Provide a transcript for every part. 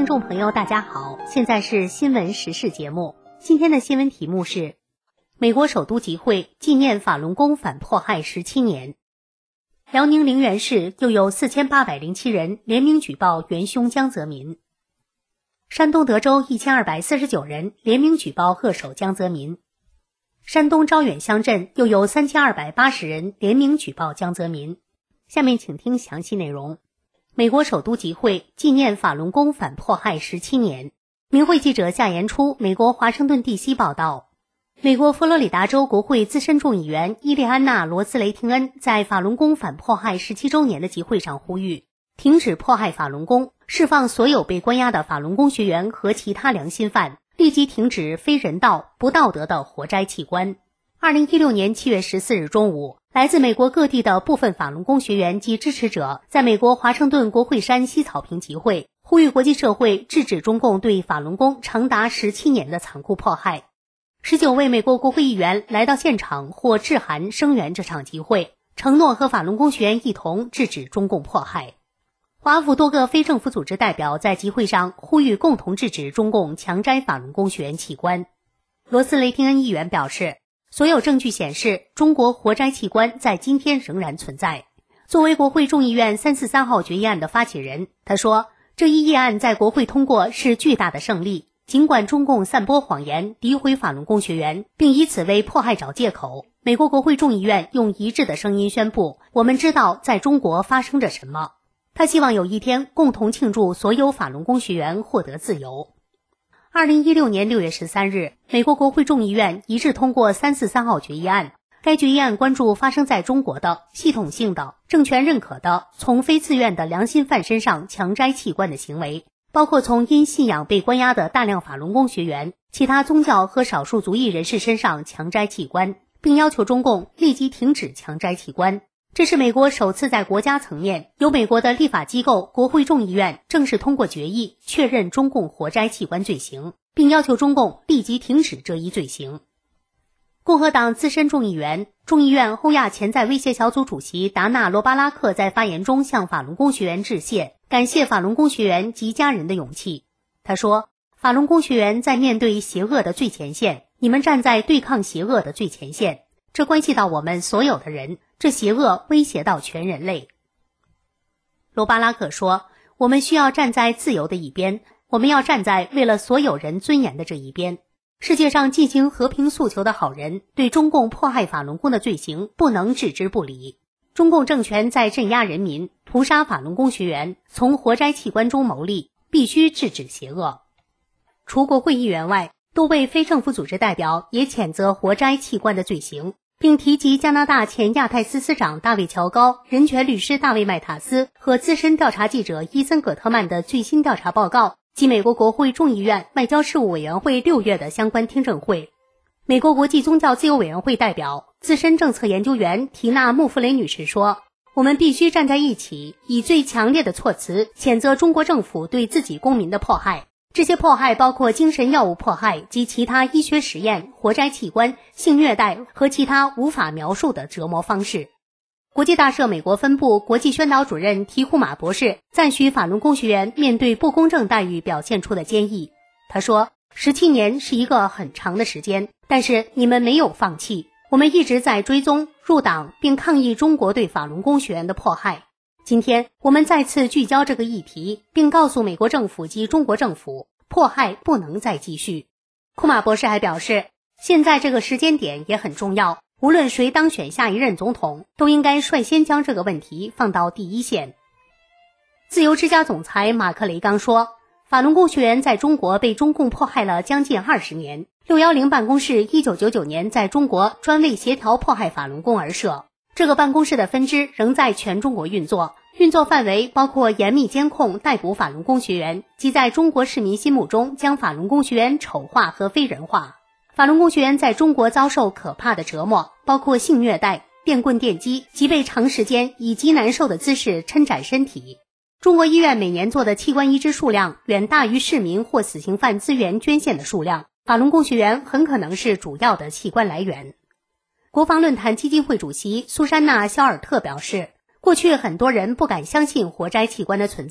听众朋友大家好，现在是新闻时事节目。今天的新闻题目是美国首都集会纪念法轮功反迫害17年。辽宁陵园市又有4807人联名举报元凶江泽民。山东德州1249人联名举报恶手江泽民。山东招远乡镇又有3280人联名举报江泽民。下面请听详细内容。美国首都集会纪念法轮功反迫害17年。明慧记者夏延初美国华盛顿 DC 报道，美国佛罗里达州国会资深众议员伊利安娜·罗斯雷廷恩在法轮功反迫害17周年的集会上呼吁，停止迫害法轮功，释放所有被关押的法轮功学员和其他良心犯，立即停止非人道、不道德的活摘器官。2016年7月14日中午，来自美国各地的部分法轮功学员及支持者在美国华盛顿国会山西草坪集会，呼吁国际社会制止中共对法轮功长达17年的残酷迫害。19位美国国会议员来到现场或致函声援这场集会，承诺和法轮功学员一同制止中共迫害。华府多个非政府组织代表在集会上呼吁共同制止中共强摘法轮功学员器官。罗斯雷廷恩议员表示，所有证据显示，中国活摘器官在今天仍然存在。作为国会众议院343号决议案的发起人，他说，这一议案在国会通过是巨大的胜利，尽管中共散播谎言，诋毁法轮功学员，并以此为迫害找借口，美国国会众议院用一致的声音宣布，我们知道在中国发生着什么。他希望有一天共同庆祝所有法轮功学员获得自由。2016年6月13日，美国国会众议院一致通过343号决议案。该决议案关注发生在中国的系统性的、政权认可的从非自愿的良心犯身上强摘器官的行为，包括从因信仰被关押的大量法轮功学员、其他宗教和少数族裔人士身上强摘器官，并要求中共立即停止强摘器官。这是美国首次在国家层面由美国的立法机构国会众议院正式通过决议，确认中共活摘器官罪行，并要求中共立即停止这一罪行。共和党资深众议员、众议院欧亚潜在威胁小组主席达纳·罗巴拉克在发言中向法轮功学员致谢，感谢法轮功学员及家人的勇气。他说，法轮功学员在面对邪恶的最前线，你们站在对抗邪恶的最前线，这关系到我们所有的人，这邪恶威胁到全人类。罗巴拉克说，我们需要站在自由的一边，我们要站在为了所有人尊严的这一边。世界上进行和平诉求的好人对中共迫害法轮功的罪行不能置之不理。中共政权在镇压人民、屠杀法轮功学员，从活摘器官中牟利，必须制止邪恶。除国会议员外，多位非政府组织代表也谴责活摘器官的罪行，并提及加拿大前亚太司司长大卫·乔高、人权律师大卫·麦塔斯和资深调查记者伊森·葛特曼的最新调查报告及美国国会众议院外交事务委员会6月的相关听证会。美国国际宗教自由委员会代表、资深政策研究员提娜·穆弗雷女士说，我们必须站在一起，以最强烈的措辞谴责中国政府对自己公民的迫害。这些迫害包括精神药物迫害及其他医学实验、活摘器官、性虐待和其他无法描述的折磨方式。国际大社美国分部国际宣导主任提库马博士赞许法轮功学员面对不公正待遇表现出的坚毅。他说，17年是一个很长的时间，但是你们没有放弃，我们一直在追踪、入党并抗议中国对法轮功学员的迫害。今天我们再次聚焦这个议题，并告诉美国政府及中国政府，迫害不能再继续。库马博士还表示，现在这个时间点也很重要，无论谁当选下一任总统，都应该率先将这个问题放到第一线。自由之家总裁马克雷刚说，法轮功学员在中国被中共迫害了将近20年，610办公室1999年在中国专为协调迫害法轮功而设，这个办公室的分支仍在全中国运作，运作范围包括严密监控、逮捕法轮功学员，及在中国市民心目中将法轮功学员丑化和非人化。法轮功学员在中国遭受可怕的折磨，包括性虐待、电棍电击及被长时间以极难受的姿势抻展身体。中国医院每年做的器官移植数量远大于市民或死刑犯资源捐献的数量，法轮功学员很可能是主要的器官来源。国防论坛基金会主席苏珊娜·肖尔特表示，过去很多人不敢相信活摘器官的存在，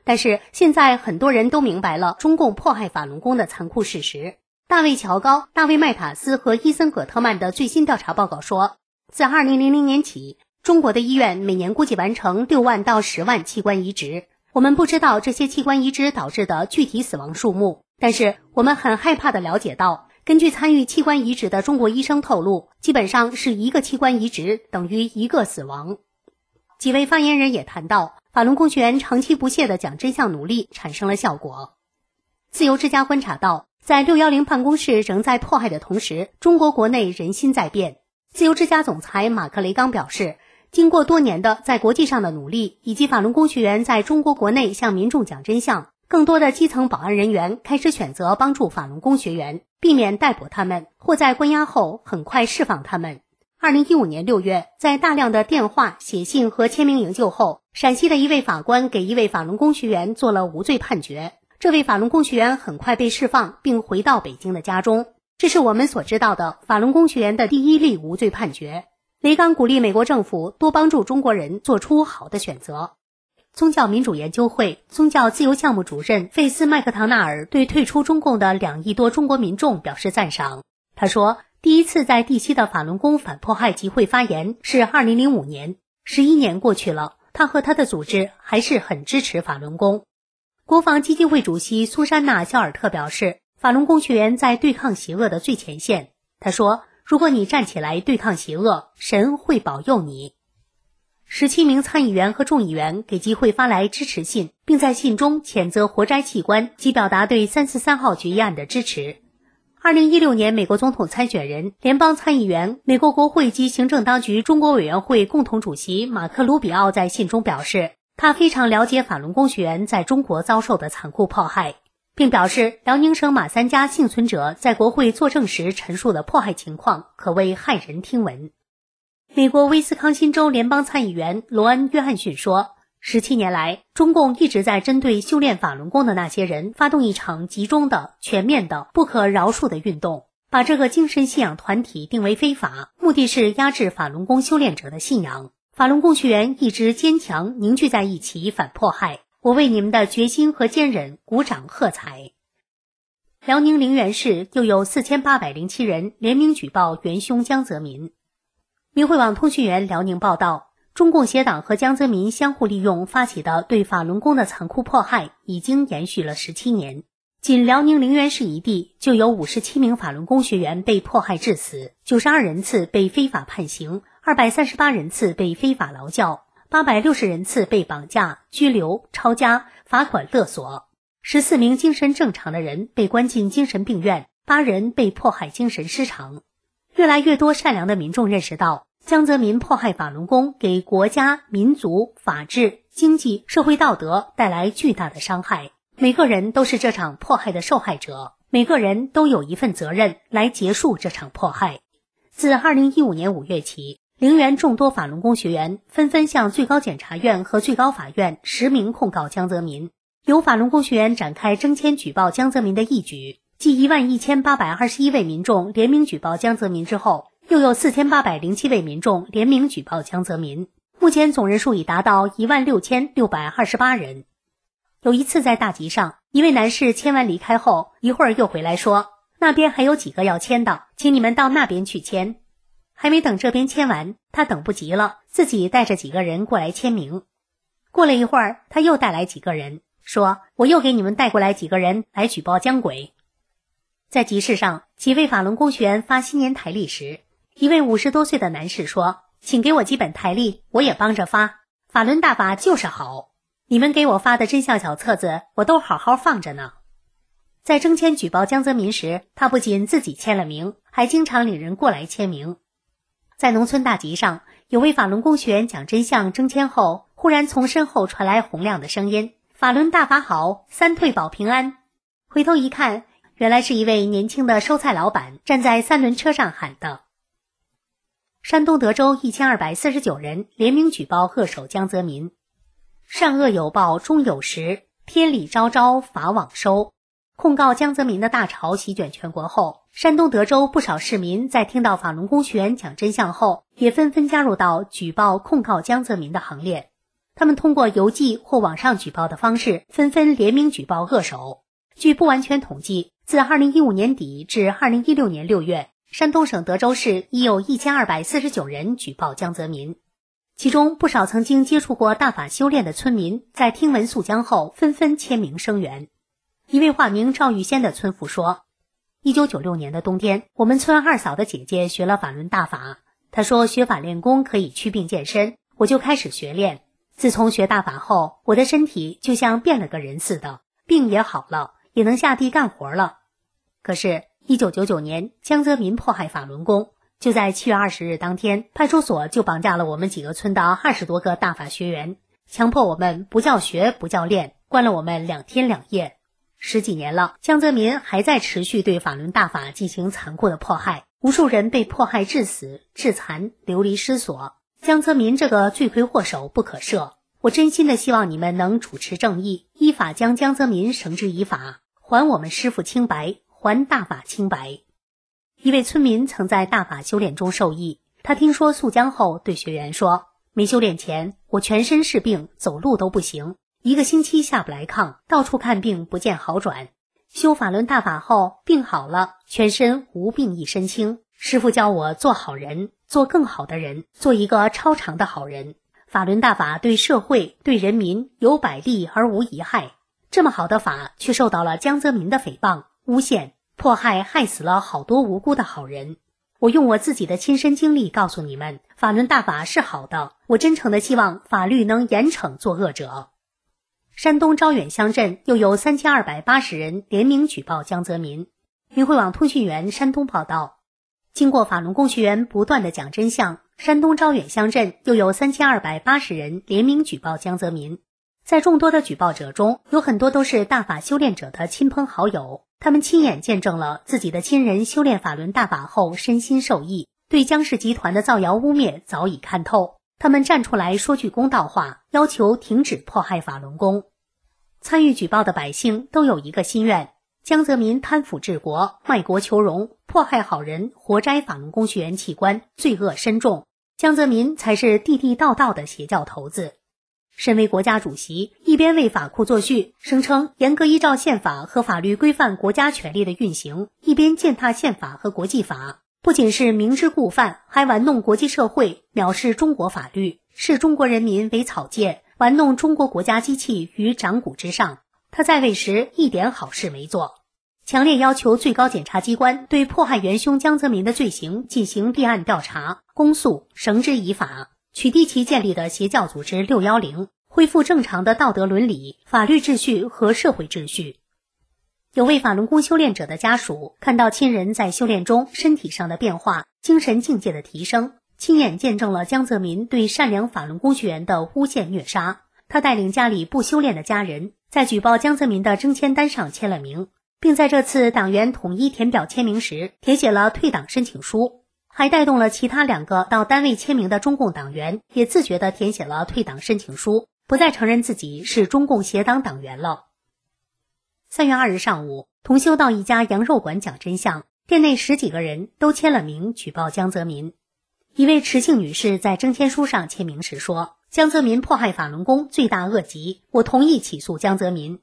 但是现在很多人都明白了中共迫害法轮功的残酷事实。大卫·乔高、大卫·麦塔斯和伊森·葛特曼的最新调查报告说，自2000年起，中国的医院每年估计完成6万到10万器官移植。我们不知道这些器官移植导致的具体死亡数目，但是我们很害怕地了解到，根据参与器官移植的中国医生透露，基本上是1个器官移植等于1个死亡。几位发言人也谈到，法轮功学员长期不懈的讲真相努力产生了效果。自由之家观察到，在610办公室仍在迫害的同时，中国国内人心在变。自由之家总裁马克雷刚表示，经过多年的在国际上的努力，以及法轮功学员在中国国内向民众讲真相，更多的基层保安人员开始选择帮助法轮功学员，避免逮捕他们，或在关押后很快释放他们。2015年6月，在大量的电话、写信和签名营救后，陕西的一位法官给一位法轮功学员做了无罪判决。这位法轮功学员很快被释放，并回到北京的家中。这是我们所知道的法轮功学员的第一例无罪判决。雷刚鼓励美国政府多帮助中国人做出好的选择。宗教民主研究会宗教自由项目主任费斯麦克唐纳尔对退出中共的2亿多中国民众表示赞赏。他说，第一次在第7的法轮功反迫害集会发言是2005年，11年过去了，他和他的组织还是很支持法轮功。国防基金会主席苏珊娜·肖尔特表示，法轮功学员在对抗邪恶的最前线。他说，如果你站起来对抗邪恶，神会保佑你。17名参议员和众议员给集会发来支持信，并在信中谴责活摘器官及表达对343号决议案的支持。2016年美国总统参选人、联邦参议员、美国国会及行政当局中国委员会共同主席马克·卢比奥在信中表示，他非常了解法轮功学员在中国遭受的残酷迫害，并表示辽宁省马三家幸存者在国会作证时陈述的迫害情况可谓骇人听闻。美国威斯康辛州联邦参议员罗恩·约翰逊说，17年来，中共一直在针对修炼法轮功的那些人发动一场集中的、全面的、不可饶恕的运动，把这个精神信仰团体定为非法，目的是压制法轮功修炼者的信仰。法轮功学员一直坚强凝聚在一起反迫害，我为你们的决心和坚韧鼓掌喝彩。辽宁陵园市又有4807人联名举报元凶江泽民。明慧网通讯员辽宁报道，中共协党和江泽民相互利用发起的对法轮功的残酷迫害已经延续了17年。仅辽宁陵园市一地就有57名法轮功学员被迫害致死，92人次被非法判刑，238人次被非法劳教，860人次被绑架、拘留、抄家、罚款勒索，14名精神正常的人被关进精神病院，8人被迫害精神失常。越来越多善良的民众认识到，江泽民迫害法轮功给国家、民族、法治、经济、社会道德带来巨大的伤害。每个人都是这场迫害的受害者，每个人都有一份责任来结束这场迫害。自2015年5月起，陵园众多法轮功学员纷纷向最高检察院和最高法院实名控告江泽民。有法轮功学员展开征签举报江泽民的义举，继11821位民众联名举报江泽民之后，又有4807位民众联名举报江泽民，目前总人数已达到16628人。有一次在大集上，一位男士签完离开后，一会儿又回来说，那边还有几个要签的，请你们到那边去签。还没等这边签完，他等不及了，自己带着几个人过来签名。过了一会儿，他又带来几个人，说我又给你们带过来几个人来举报江鬼。在集市上，几位法轮功学员发新年台历时，一位50多岁的男士说，请给我几本台历，我也帮着发，法轮大法就是好，你们给我发的真相小册子我都好好放着呢。在征签举报江泽民时，他不仅自己签了名，还经常领人过来签名。在农村大集上，有位法轮功学员讲真相征签后，忽然从身后传来洪亮的声音，法轮大法好，三退保平安。回头一看，原来是一位年轻的收菜老板站在3轮车上喊的。山东德州1249人联名举报恶手江泽民。善恶有报终有时，天理昭昭法网收。控告江泽民的大潮席卷全国后，山东德州不少市民在听到法轮功学员讲真相后，也纷纷加入到举报控告江泽民的行列。 他们通过邮寄或网上举报的方式，纷纷联名举报恶手。据不完全统计，自2015年底至2016年6月，山东省德州市已有1249人举报江泽民。其中不少曾经接触过大法修炼的村民，在听闻诉江后纷纷签名声援。一位化名赵玉仙的村妇说，1996年的冬天，我们村二嫂的姐姐学了法轮大法，她说学法练功可以祛病健身，我就开始学练。自从学大法后，我的身体就像变了个人似的，病也好了，也能下地干活了。可是1999年，江泽民迫害法轮功，就在7月20日当天，派出所就绑架了我们几个村的20多个大法学员，强迫我们不叫学不叫练，关了我们2天2夜。10几年了，江泽民还在持续对法轮大法进行残酷的迫害，无数人被迫害致死、致残、流离失所。江泽民这个罪魁祸首不可赦，我真心的希望你们能主持正义，依法将江泽民绳之以法，还我们师父清白，还大法清白。一位村民曾在大法修炼中受益，他听说诉江后对学员说，没修炼前我全身是病，走路都不行，1个星期下不来炕，到处看病不见好转。修法轮大法后病好了，全身无病一身轻。师父教我做好人，做更好的人，做一个超常的好人。法轮大法对社会对人民有百利而无一害，这么好的法却受到了江泽民的诽谤、诬陷、迫害，害死了好多无辜的好人。我用我自己的亲身经历告诉你们，法轮大法是好的，我真诚的希望法律能严惩作恶者。山东招远乡镇又有3280人联名举报江泽民。明慧网通讯员山东报道，经过法轮功学员不断的讲真相，山东招远乡镇又有3280人联名举报江泽民。在众多的举报者中，有很多都是大法修炼者的亲朋好友，他们亲眼见证了自己的亲人修炼法轮大法后身心受益，对江氏集团的造谣污蔑早已看透。他们站出来说句公道话，要求停止迫害法轮功。参与举报的百姓都有一个心愿，江泽民贪腐治国，卖国求荣，迫害好人，活摘法轮功学员器官，罪恶深重。江泽民才是地地道道的邪教头子。身为国家主席，一边为法库作序，声称严格依照宪法和法律规范国家权力的运行，一边践踏宪法和国际法，不仅是明知故犯，还玩弄国际社会，藐视中国法律，视中国人民为草芥，玩弄中国国家机器于掌骨之上。他在位时一点好事没做，强烈要求最高检察机关对迫害元凶江泽民的罪行进行立案调查、公诉，绳之以法，取缔其建立的邪教组织610，恢复正常的道德伦理、法律秩序和社会秩序。有位法轮功修炼者的家属看到亲人在修炼中身体上的变化、精神境界的提升，亲眼见证了江泽民对善良法轮功学员的诬陷虐杀。他带领家里不修炼的家人，在举报江泽民的征签单上签了名，并在这次党员统一填表签名时填写了退党申请书，还带动了其他2个到单位签名的中共党员也自觉地填写了退党申请书，不再承认自己是中共邪党党员了。3月2日上午，同修到一家羊肉馆讲真相，店内10几个人都签了名举报江泽民。一位池姓女士在征签书上签名时说，江泽民迫害法轮功罪大恶极，我同意起诉江泽民。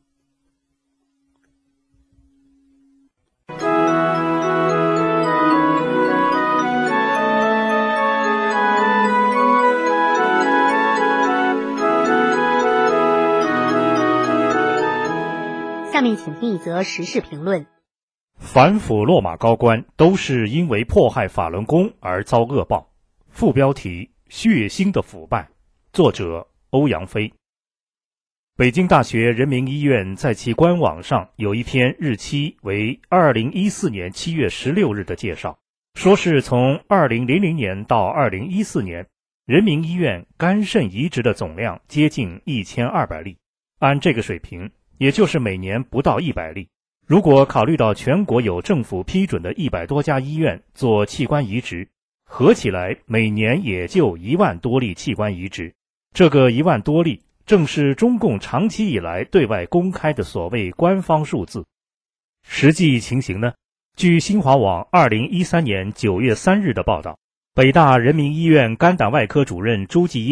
下面请听一则时事评论。 反腐落马高官都是因为迫害法轮功而遭恶报。副标题：血腥的腐败。作者：欧阳飞。北京大学人民医院在其官网上有一篇日期为2014年7月16日的介绍，说是从2000年到2014年，人民医院肝肾移植的总量接近1200例。按这个水平，也就是每年不到100例。如果考虑到全国有政府批准的100多家医院做器官移植，合起来每年也就1万多例器官移植。这个1万多例正是中共长期以来对外公开的所谓官方数字。实际情形呢？据新华网2013年9月3日的报道，北大人民医院肝胆外科主任朱继业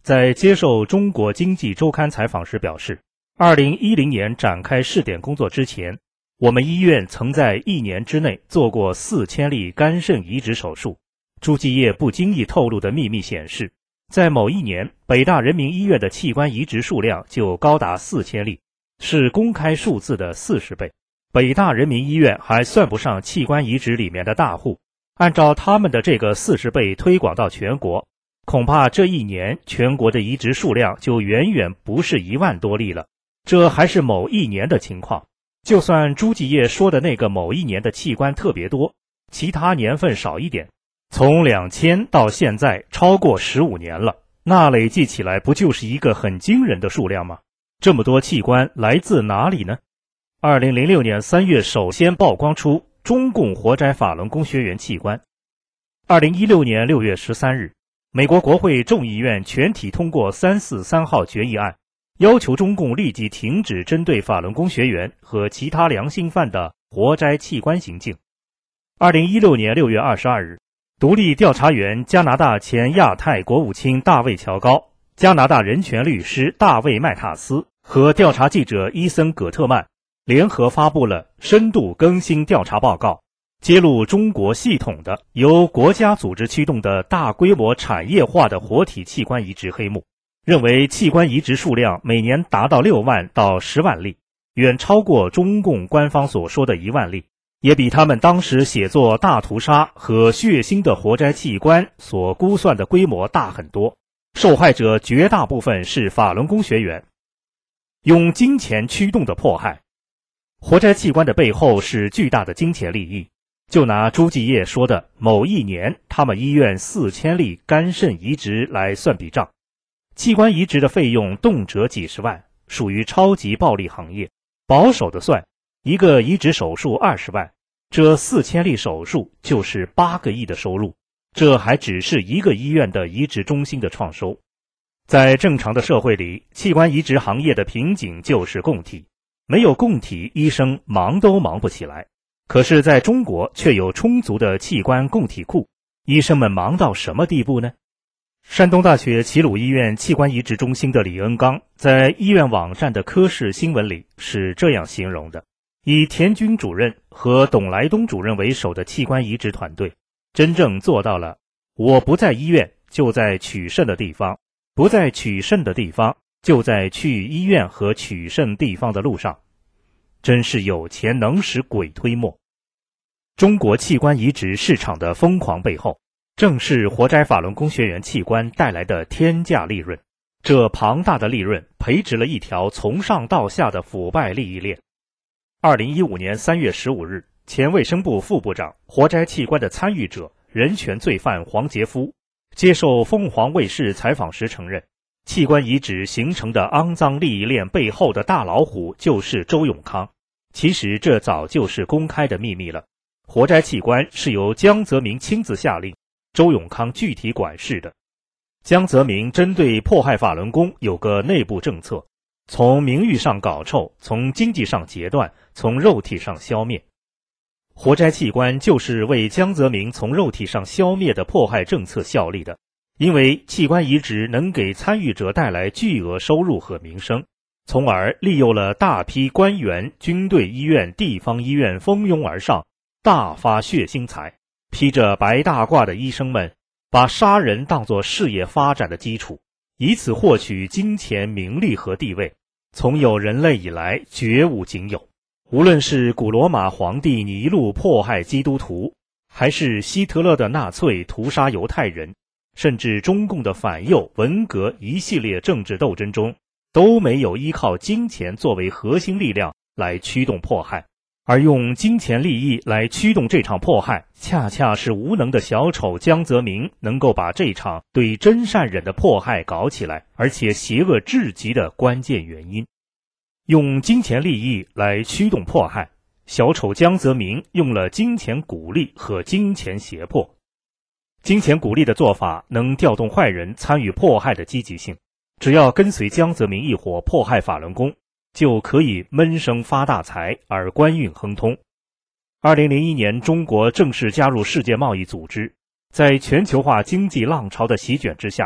在接受中国经济周刊采访时表示，2010年展开试点工作之前，我们医院曾在1年之内做过4000例肝肾移植手术。朱继业不经意透露的秘密显示，在某一年，北大人民医院的器官移植数量就高达4000例，是公开数字的40倍。北大人民医院还算不上器官移植里面的大户，按照他们的这个40倍推广到全国，恐怕这一年全国的移植数量就远远不是1万多例了。这还是某一年的情况，就算朱继业说的那个某一年的器官特别多，其他年份少一点，从2000到现在超过15年了，那累计起来不就是一个很惊人的数量吗？这么多器官来自哪里呢？2006年3月首先曝光出中共活摘法轮功学员器官。2016年6月13日，美国国会众议院全体通过343号决议案，要求中共立即停止针对法轮功学员和其他良心犯的活摘器官行径。2016年6月22日，独立调查员加拿大前亚太国务卿大卫·乔高、加拿大人权律师大卫·麦塔斯和调查记者伊森·葛特曼联合发布了深度更新调查报告，揭露中国系统的由国家组织驱动的大规模产业化的活体器官移植黑幕，认为器官移植数量每年达到6万到10万例，远超过中共官方所说的1万例，也比他们当时写作大屠杀和血腥的活摘器官所估算的规模大很多。受害者绝大部分是法轮功学员。用金钱驱动的迫害，活摘器官的背后是巨大的金钱利益。就拿朱继业说的某一年他们医院4000例肝肾移植来算笔账，器官移植的费用动辄几十万，属于超级暴利行业。保守的算，一个移植手术20万，这4000例手术就是8个亿的收入，这还只是一个医院的移植中心的创收。在正常的社会里，器官移植行业的瓶颈就是供体，没有供体，医生忙都忙不起来。可是在中国却有充足的器官供体库，医生们忙到什么地步呢？山东大学齐鲁医院器官移植中心的李恩刚在医院网站的科室新闻里是这样形容的：以田军主任和董来东主任为首的器官移植团队，真正做到了我不在医院，就在取肾的地方，不在取肾的地方，就在去医院和取肾地方的路上。真是有钱能使鬼推磨。中国器官移植市场的疯狂背后，正是活摘法轮功学员器官带来的天价利润。这庞大的利润培植了一条从上到下的腐败利益链。2015年3月15日，前卫生部副部长、活摘器官的参与者、人权罪犯黄杰夫接受凤凰卫视采访时承认，器官移植形成的肮脏利益链背后的大老虎就是周永康。其实这早就是公开的秘密了。活摘器官是由江泽民亲自下令，周永康具体管事的。江泽民针对迫害法轮功有个内部政策，从名誉上搞臭，从经济上截断，从肉体上消灭。活摘器官就是为江泽民从肉体上消灭的迫害政策效力的，因为器官移植能给参与者带来巨额收入和名声，从而利诱了大批官员、军队、医院、地方医院蜂拥而上，大发血腥财。披着白大褂的医生们把杀人当作事业发展的基础，以此获取金钱、名利和地位，从有人类以来绝无仅有。无论是古罗马皇帝尼禄迫害基督徒，还是希特勒的纳粹屠杀犹太人，甚至中共的反右、文革一系列政治斗争中，都没有依靠金钱作为核心力量来驱动迫害，而用金钱利益来驱动这场迫害，恰恰是无能的小丑江泽民能够把这场对真善忍的迫害搞起来，而且邪恶至极的关键原因。用金钱利益来驱动迫害，小丑江泽民用了金钱鼓励和金钱胁迫。金钱鼓励的做法能调动坏人参与迫害的积极性，只要跟随江泽民一伙迫害法轮功，就可以闷声发大财而官运亨通。2001年，中国正式加入世界贸易组织，在全球化经济浪潮的席卷之下，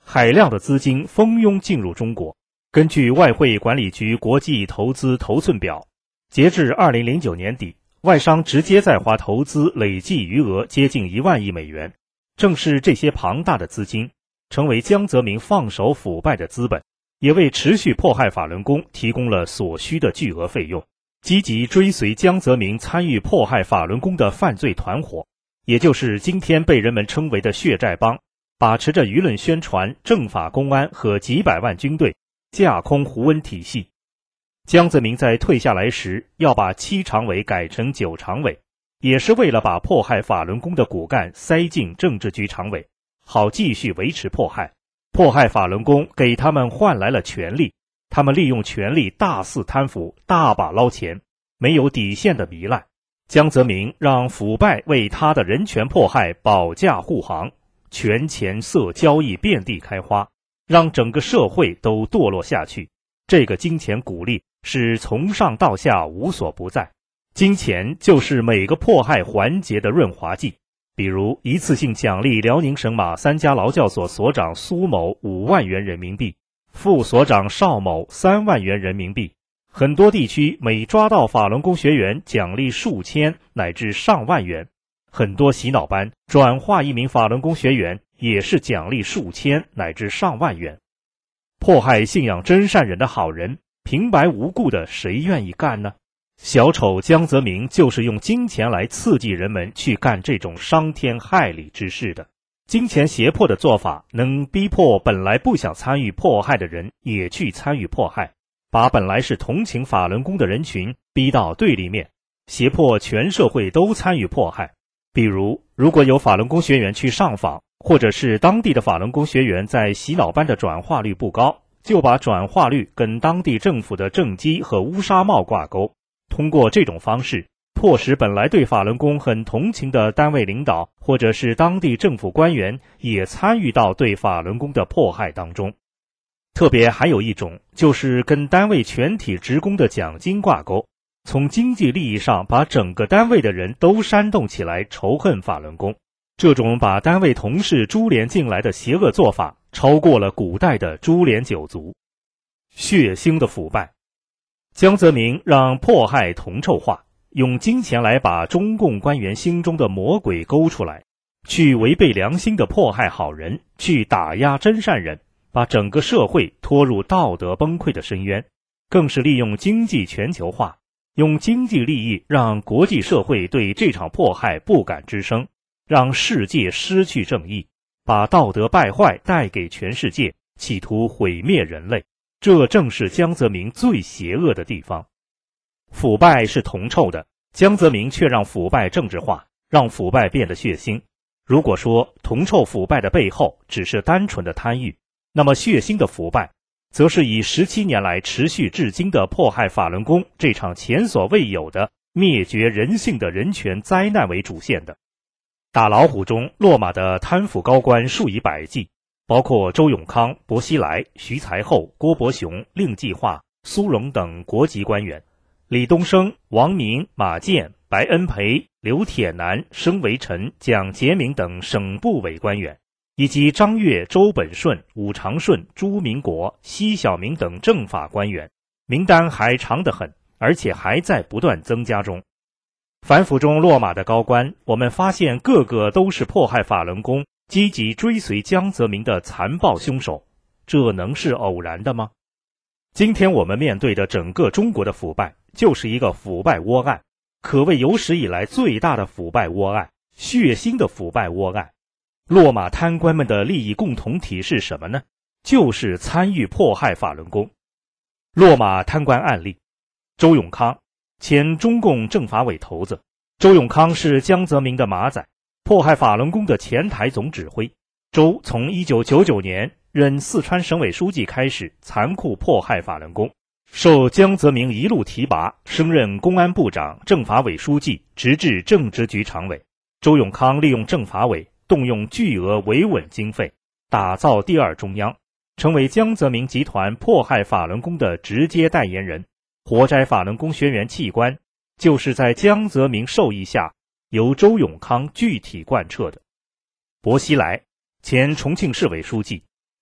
海量的资金蜂拥进入中国。根据外汇管理局国际投资头寸表，截至2009年底，外商直接在华投资累计余额接近1万亿美元。正是这些庞大的资金，成为江泽民放手腐败的资本，也为持续迫害法轮功提供了所需的巨额费用。积极追随江泽民参与迫害法轮功的犯罪团伙，也就是今天被人们称为的血债帮，把持着舆论宣传、政法公安和几百万军队，架空胡温体系。江泽民在退下来时要把7常委改成9常委，也是为了把迫害法轮功的骨干塞进政治局常委，好继续维持迫害。迫害法轮功给他们换来了权力，他们利用权力大肆贪腐，大把捞钱，没有底线的糜烂。江泽民让腐败为他的人权迫害保驾护航，权钱色交易遍地开花，让整个社会都堕落下去。这个金钱鼓励是从上到下无所不在，金钱就是每个迫害环节的润滑剂。比如一次性奖励辽宁省马三家劳教所所长苏某5万元人民币，副所长邵某3万元人民币。很多地区每抓到法轮功学员奖励数千乃至上万元，很多洗脑班转化一名法轮功学员也是奖励数千乃至上万元。迫害信仰真善人的好人，平白无故的谁愿意干呢？小丑江泽民就是用金钱来刺激人们去干这种伤天害理之事的。金钱胁迫的做法能逼迫本来不想参与迫害的人也去参与迫害，把本来是同情法轮功的人群逼到对立面，胁迫全社会都参与迫害。比如如果有法轮功学员去上访，或者是当地的法轮功学员在洗脑班的转化率不高，就把转化率跟当地政府的政绩和乌纱帽挂钩，通过这种方式迫使本来对法轮功很同情的单位领导或者是当地政府官员也参与到对法轮功的迫害当中。特别还有一种就是跟单位全体职工的奖金挂钩，从经济利益上把整个单位的人都煽动起来仇恨法轮功。这种把单位同事株连进来的邪恶做法超过了古代的株连九族。血腥的腐败，江泽民让迫害铜臭化，用金钱来把中共官员心中的魔鬼勾出来，去违背良心的迫害好人，去打压真善人，把整个社会拖入道德崩溃的深渊。更是利用经济全球化，用经济利益让国际社会对这场迫害不敢吱声，让世界失去正义，把道德败坏带给全世界，企图毁灭人类。这正是江泽民最邪恶的地方。腐败是铜臭的，江泽民却让腐败政治化，让腐败变得血腥。如果说铜臭腐败的背后只是单纯的贪欲，那么血腥的腐败则是以17年来持续至今的迫害法轮功这场前所未有的灭绝人性的人权灾难为主线的。打老虎中落马的贪腐高官数以百计，包括周永康、薄熙来、徐才厚、郭伯雄、令计划、苏荣等国级官员，李东生、王明、马建、白恩培、刘铁男、申维臣、蒋洁明等省部委官员，以及张悦、周本顺、武长顺、朱明国、奚晓明等政法官员，名单还长得很，而且还在不断增加中。反腐中落马的高官，我们发现个个都是迫害法轮功、积极追随江泽民的残暴凶手，这能是偶然的吗？今天我们面对的整个中国的腐败，就是一个腐败窝案，可谓有史以来最大的腐败窝案，血腥的腐败窝案。落马贪官们的利益共同体是什么呢？就是参与迫害法轮功。落马贪官案例，周永康，前中共政法委头子。周永康是江泽民的马仔，迫害法轮功的前台总指挥。周从1999年任四川省委书记开始残酷迫害法轮功，受江泽民一路提拔，升任公安部长、政法委书记，直至政治局常委。周永康利用政法委动用巨额维稳经费，打造第二中央，成为江泽民集团迫害法轮功的直接代言人。活摘法轮功学员器官，就是在江泽民授意下，由周永康具体贯彻的。薄熙来，前重庆市委书记，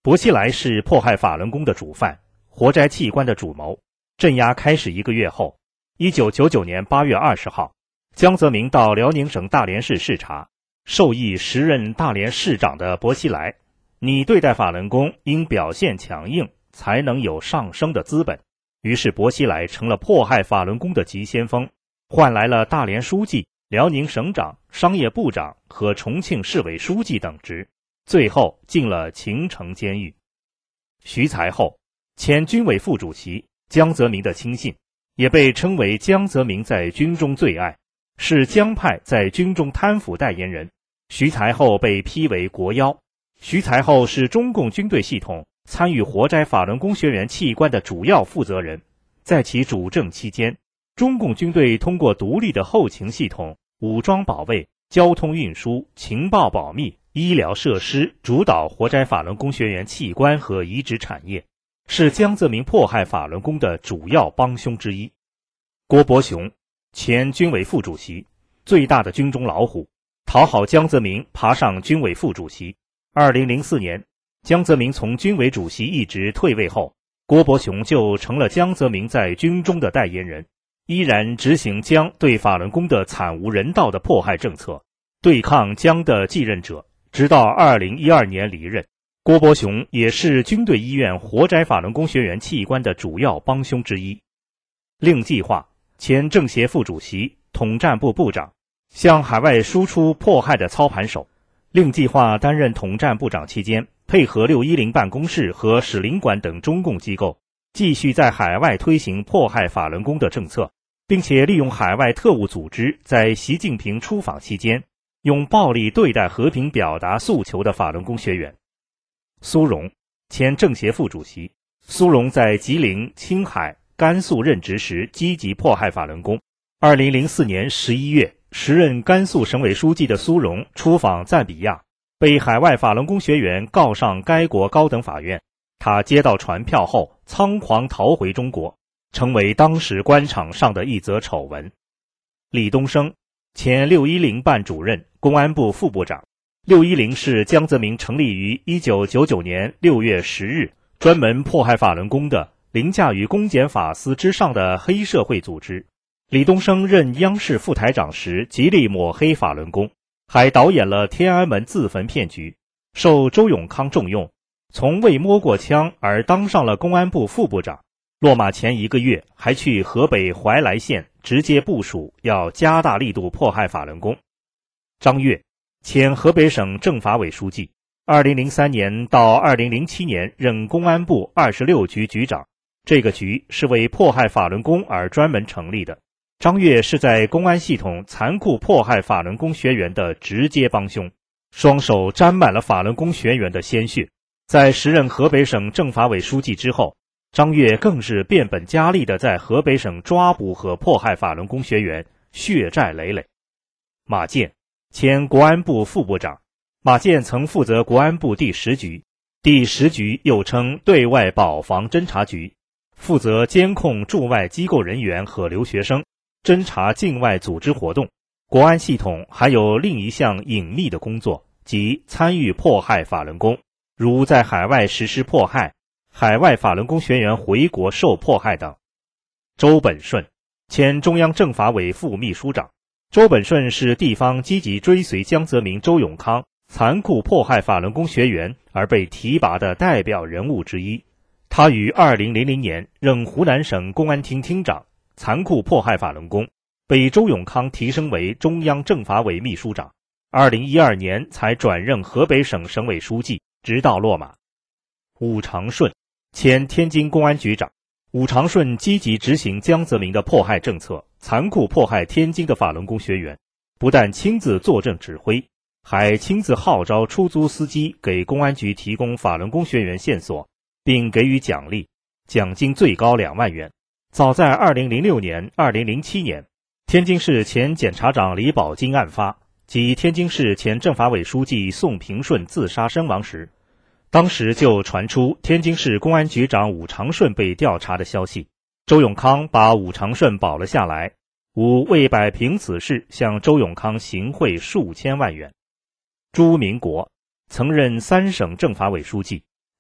薄熙来是迫害法轮功的主犯，活摘器官的主谋。镇压开始1个月后，1999年8月20号，江泽民到辽宁省大连市视察，授意时任大连市长的薄熙来：“你对待法轮功应表现强硬，才能有上升的资本。”于是薄熙来成了迫害法轮功的急先锋，换来了大连书记、辽宁省长、商业部长和重庆市委书记等职，最后进了秦城监狱。徐才厚，前军委副主席，江泽民的亲信，也被称为江泽民在军中最爱，是江派在军中贪腐代言人。徐才厚被批为国妖。徐才厚是中共军队系统参与活摘法轮功学员器官的主要负责人。在其主政期间，中共军队通过独立的后勤系统、武装保卫、交通运输、情报保密、医疗设施，主导活摘法轮功学员器官和移植产业，是江泽民迫害法轮功的主要帮凶之一。郭伯雄，前军委副主席，最大的军中老虎，讨好江泽民爬上军委副主席。2004年，江泽民从军委主席一职退位后，郭伯雄就成了江泽民在军中的代言人，依然执行江对法轮功的惨无人道的迫害政策，对抗江的继任者，直到2012年离任。郭伯雄也是军队医院活摘法轮功学员器官的主要帮凶之一。令计划，前政协副主席、统战部部长，向海外输出迫害的操盘手。令计划担任统战部长期间，配合610办公室和使领馆等中共机构，继续在海外推行迫害法轮功的政策，并且利用海外特务组织在习近平出访期间，用暴力对待和平表达诉求的法轮功学员。苏荣，前政协副主席。苏荣在吉林、青海、甘肃任职时积极迫害法轮功。2004年11月，时任甘肃省委书记的苏荣出访赞比亚，被海外法轮功学员告上该国高等法院。他接到传票后仓皇逃回中国，成为当时官场上的一则丑闻。李东生，前610办主任、公安部副部长。610是江泽民成立于1999年6月10日，专门迫害法轮功的，凌驾于公检法司之上的黑社会组织。李东生任央视副台长时极力抹黑法轮功，还导演了天安门自焚骗局，受周永康重用，从未摸过枪而当上了公安部副部长。落马前1个月，还去河北怀来县直接部署要加大力度迫害法轮功。张越，前河北省政法委书记，2003年到2007年任公安部26局局长，这个局是为迫害法轮功而专门成立的。张越是在公安系统残酷迫害法轮功学员的直接帮凶，双手沾满了法轮功学员的鲜血。在时任河北省政法委书记之后，张越更是变本加厉地在河北省抓捕和迫害法轮功学员，血债累累。马建，前国安部副部长。马建曾负责国安部第10局，第10局又称对外保防侦察局，负责监控驻外机构人员和留学生，侦查境外组织活动。国安系统还有另一项隐秘的工作，即参与迫害法轮功，如在海外实施迫害，海外法轮功学员回国受迫害等。周本顺，前中央政法委副秘书长。周本顺是地方积极追随江泽民、周永康残酷迫害法轮功学员而被提拔的代表人物之一。他于2000年任湖南省公安厅厅长，残酷迫害法轮功，被周永康提升为中央政法委秘书长。2012年才转任河北省省委书记，直到落马。武长顺，前天津公安局长。武长顺积极执行江泽民的迫害政策，残酷迫害天津的法轮功学员，不但亲自坐镇指挥，还亲自号召出租司机给公安局提供法轮功学员线索，并给予奖励，奖金最高2万元。早在2006年、2007年，天津市前检察长李宝金案发及天津市前政法委书记宋平顺自杀身亡时，当时就传出天津市公安局长武长顺被调查的消息。周永康把武长顺保了下来，武为摆平此事，向周永康行贿数千万元。朱明国，曾任3省政法委书记。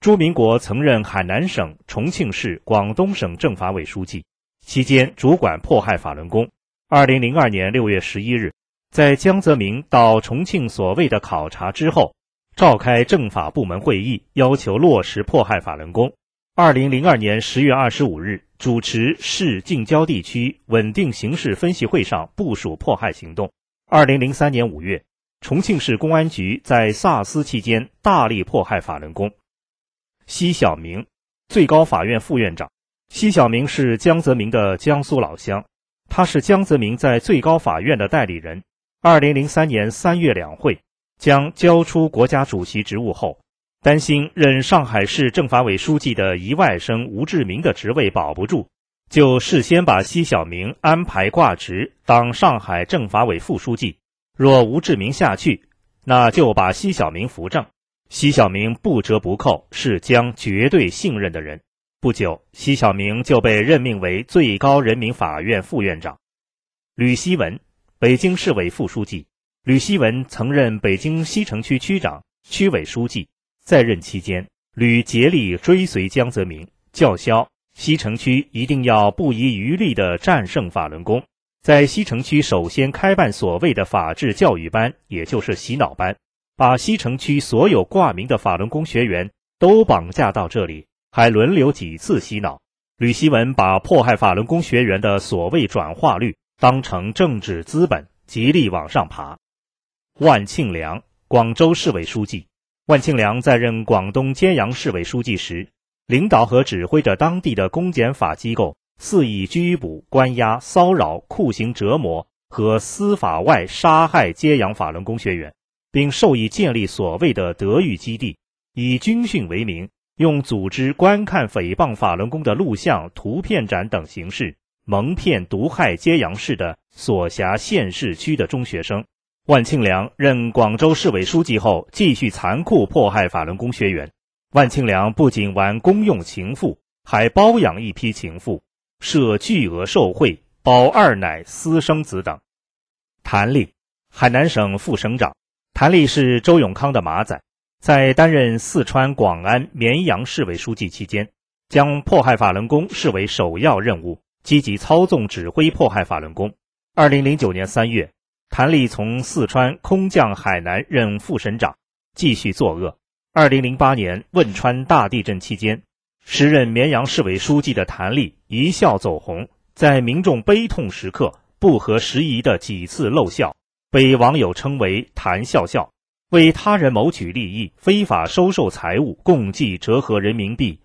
朱民国曾任海南省、重庆市、广东省政法委书记，期间主管迫害法轮功。2002年6月11日，在江泽民到重庆所谓的考察之后，召开政法部门会议，要求落实迫害法轮功。2002年10月25日，主持市近郊地区稳定形势分析会上部署迫害行动。2003年5月，重庆市公安局在萨斯期间大力迫害法轮功。奚晓明，最高法院副院长。奚晓明是江泽民的江苏老乡，他是江泽民在最高法院的代理人。2003年3月两会，将交出国家主席职务后，担心任上海市政法委书记的一外甥吴志明的职位保不住，就事先把奚晓明安排挂职当上海政法委副书记。若吴志明下去，那就把奚晓明扶正。奚晓明不折不扣，是江绝对信任的人。不久，奚晓明就被任命为最高人民法院副院长。吕锡文，北京市委副书记。吕锡文曾任北京西城区区长、区委书记，在任期间，吕竭力追随江泽民，叫嚣西城区一定要不遗余力地战胜法轮功。在西城区首先开办所谓的法治教育班，也就是洗脑班，把西城区所有挂名的法轮功学员都绑架到这里，还轮流几次洗脑。吕锡文把迫害法轮功学员的所谓转化率当成政治资本，极力往上爬。万庆良，广州市委书记。万庆良在任广东揭阳市委书记时，领导和指挥着当地的公检法机构肆意拘捕、关押、骚扰、酷刑折磨和司法外杀害揭阳法轮功学员，并授意建立所谓的德育基地，以军训为名，用组织观看诽谤法轮功的录像、图片展等形式，蒙骗毒害揭阳市的所辖县市区的中学生。万庆良任广州市委书记后，继续残酷迫害法轮功学员。万庆良不仅玩公用情妇，还包养一批情妇，设巨额受贿，包二奶、私生子等。谭力，海南省副省长。谭力是周永康的马仔，在担任四川广安、绵阳市委书记期间，将迫害法轮功视为首要任务，积极操纵指挥迫害法轮功。2009年3月，谭力从四川空降海南任副省长，继续作恶。2008年汶川大地震期间，时任绵阳市委书记的谭力一笑走红，在民众悲痛时刻不合时宜的几次漏笑，被网友称为谭笑笑，为他人谋取利益，非法收受财物，共计折合人民币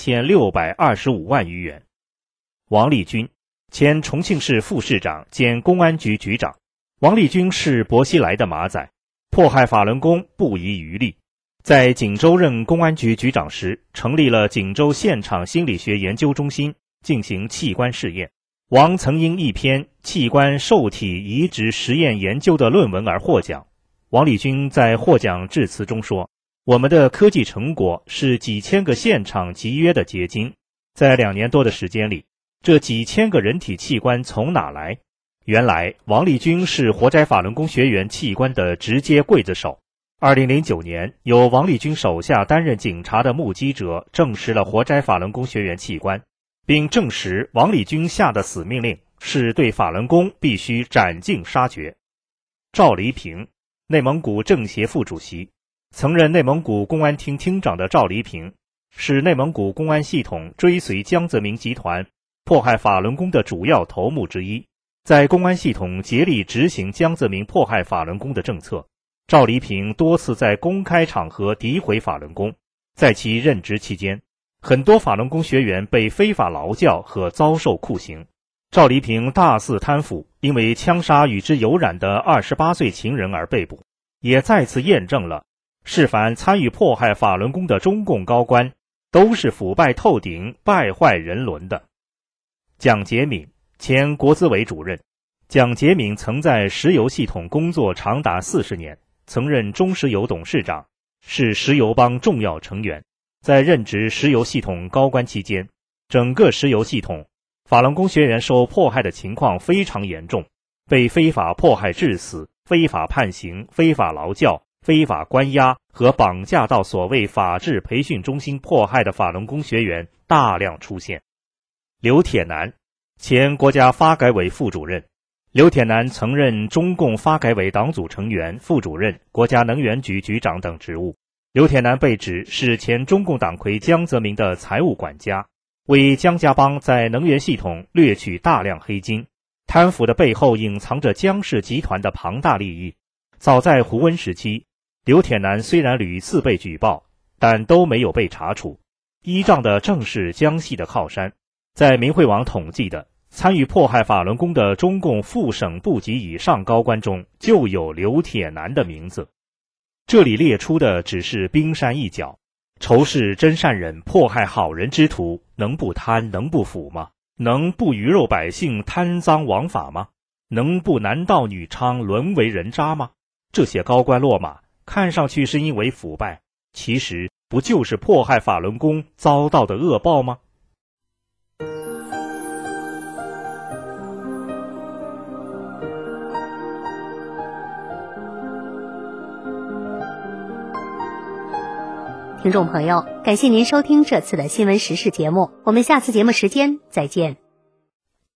8625万余元。王立军，前重庆市副市长兼公安局局长。王立军是薄熙来的马仔，迫害法轮功不遗余力。在锦州任公安局局长时，成立了锦州现场心理学研究中心，进行器官试验。王曾因一篇器官受体移植实验研究的论文而获奖。王立军在获奖致辞中说，我们的科技成果是几千个现场集约的结晶，在2年多的时间里，这几千个人体器官从哪来？原来王立军是活摘法轮功学员器官的直接刽子手。2009年，由王立军手下担任警察的目击者证实了活摘法轮功学员器官，并证实王立军下的死命令是对法轮功必须斩尽杀绝。赵黎平，内蒙古政协副主席，曾任内蒙古公安厅厅长的赵黎平，是内蒙古公安系统追随江泽民集团迫害法轮功的主要头目之一。在公安系统竭力执行江泽民迫害法轮功的政策，赵黎平多次在公开场合诋毁法轮功。在其任职期间，很多法轮功学员被非法劳教和遭受酷刑。赵黎平大肆贪腐，因为枪杀与之有染的28岁情人而被捕，也再次验证了是凡参与迫害法轮功的中共高官都是腐败透顶、败坏人伦的。蒋洁敏，前国资委主任。蒋洁敏曾在石油系统工作长达40年，曾任中石油董事长，是石油帮重要成员。在任职石油系统高官期间，整个石油系统法轮功学员受迫害的情况非常严重，被非法迫害致死、非法判刑、非法劳教、非法关押和绑架到所谓法治培训中心迫害的法轮功学员大量出现。刘铁男，前国家发改委副主任。刘铁男曾任中共发改委党组成员、副主任、国家能源局局长等职务。刘铁男被指是前中共党魁江泽民的财务管家，为江家帮在能源系统掠取大量黑金，贪腐的背后隐藏着江氏集团的庞大利益。早在胡温时期，刘铁男虽然屡次被举报，但都没有被查处，依仗的正是江系的靠山。在明慧网统计的参与迫害法轮功的中共副省部级以上高官中，就有刘铁男的名字。这里列出的只是冰山一角，仇视真善忍、迫害好人之徒，能不贪能不腐吗？能不鱼肉百姓贪赃枉法吗？能不男盗女娼沦为人渣吗？这些高官落马，看上去是因为腐败，其实不就是迫害法轮功遭到的恶报吗？ 听众朋友，感谢您收听这次的新闻时事节目，我们下次节目时间再见。